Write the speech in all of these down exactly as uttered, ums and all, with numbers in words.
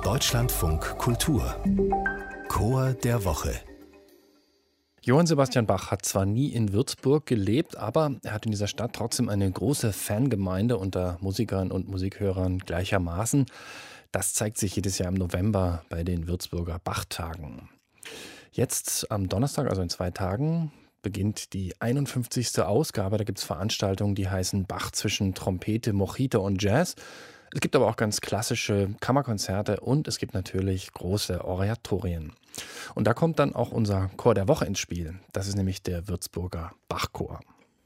Deutschlandfunk Kultur Chor der Woche. Johann Sebastian Bach hat zwar nie in Würzburg gelebt, aber er hat in dieser Stadt trotzdem eine große Fangemeinde unter Musikern und Musikhörern gleichermaßen. Das zeigt sich jedes Jahr im November bei den Würzburger Bachtagen. Jetzt am Donnerstag, also in zwei Tagen, beginnt die einundfünfzigste Ausgabe. Da gibt es Veranstaltungen, die heißen Bach zwischen Trompete, Mojito und Jazz. Es gibt aber auch ganz klassische Kammerkonzerte und es gibt natürlich große Oratorien. Und da kommt dann auch unser Chor der Woche ins Spiel. Das ist nämlich der Würzburger Bachchor.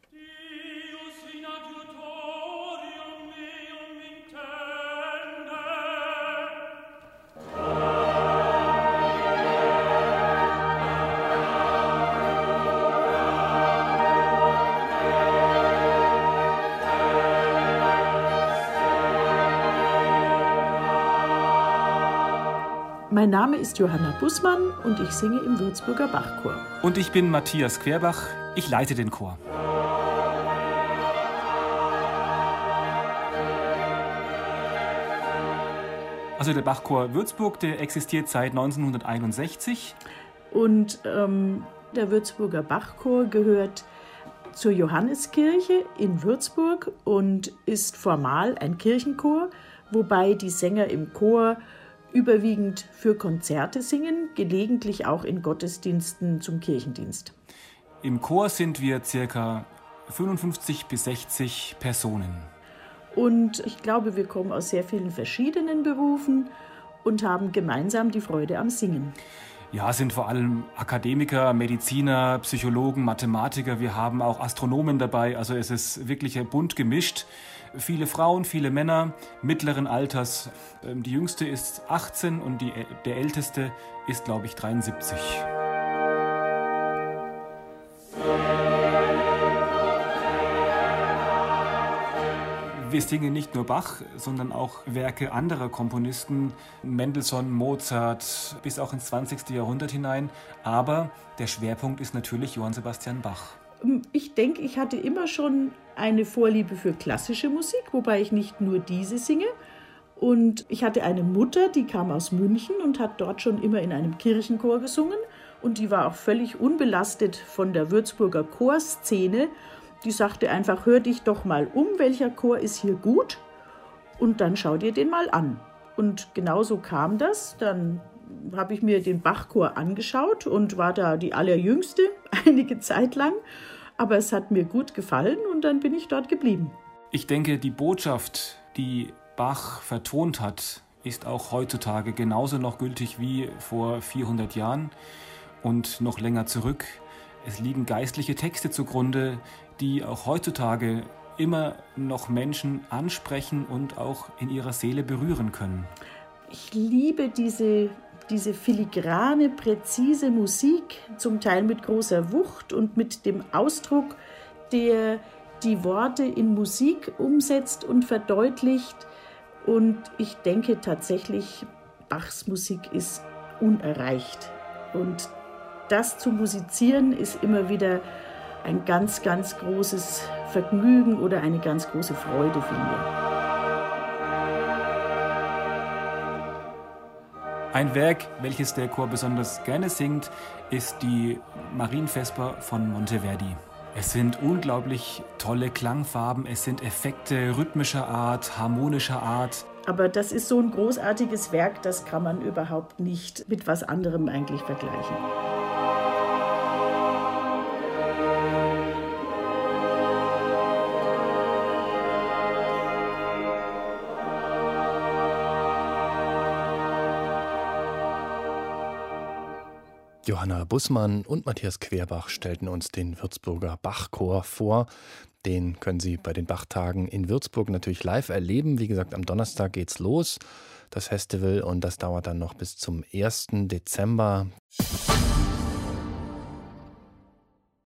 Mein Name ist Johanna Bussmann und ich singe im Würzburger Bachchor. Und ich bin Matthias Querbach, ich leite den Chor. Also der Bachchor Würzburg, der existiert seit neunzehnhunderteinundsechzig. Und ähm, der Würzburger Bachchor gehört zur Johanneskirche in Würzburg und ist formal ein Kirchenchor, wobei die Sänger im Chor überwiegend für Konzerte singen, gelegentlich auch in Gottesdiensten zum Kirchendienst. Im Chor sind wir ca. fünfundfünfzig bis sechzig Personen. Und ich glaube, wir kommen aus sehr vielen verschiedenen Berufen und haben gemeinsam die Freude am Singen. Ja, es sind vor allem Akademiker, Mediziner, Psychologen, Mathematiker. Wir haben auch Astronomen dabei. Also es ist wirklich bunt gemischt. Viele Frauen, viele Männer mittleren Alters. Die jüngste ist achtzehn und die, der älteste ist, glaube ich, dreiundsiebzig. Wir singen nicht nur Bach, sondern auch Werke anderer Komponisten, Mendelssohn, Mozart, bis auch ins zwanzigste Jahrhundert hinein. Aber der Schwerpunkt ist natürlich Johann Sebastian Bach. Ich denke, ich hatte immer schon eine Vorliebe für klassische Musik, wobei ich nicht nur diese singe. Und ich hatte eine Mutter, die kam aus München und hat dort schon immer in einem Kirchenchor gesungen. Und die war auch völlig unbelastet von der Würzburger Chorszene. Die sagte einfach, hör dich doch mal um, welcher Chor ist hier gut und dann schau dir den mal an. Und genau so kam das. Dann habe ich mir den Bachchor angeschaut und war da die allerjüngste, einige Zeit lang. Aber es hat mir gut gefallen und dann bin ich dort geblieben. Ich denke, die Botschaft, die Bach vertont hat, ist auch heutzutage genauso noch gültig wie vor vierhundert Jahren und noch länger zurück. Es liegen geistliche Texte zugrunde, die auch heutzutage immer noch Menschen ansprechen und auch in ihrer Seele berühren können. Ich liebe diese, diese filigrane, präzise Musik, zum Teil mit großer Wucht und mit dem Ausdruck, der die Worte in Musik umsetzt und verdeutlicht. Und ich denke tatsächlich, Bachs Musik ist unerreicht. Und das zu musizieren ist immer wieder ein ganz, ganz großes Vergnügen oder eine ganz große Freude für mich. Ein Werk, welches der Chor besonders gerne singt, ist die Marienvesper von Monteverdi. Es sind unglaublich tolle Klangfarben, es sind Effekte rhythmischer Art, harmonischer Art. Aber das ist so ein großartiges Werk, das kann man überhaupt nicht mit was anderem eigentlich vergleichen. Johanna Bussmann und Matthias Querbach stellten uns den Würzburger Bachchor vor. Den können Sie bei den Bachtagen in Würzburg natürlich live erleben. Wie gesagt, am Donnerstag geht's los, das Festival, und das dauert dann noch bis zum ersten Dezember.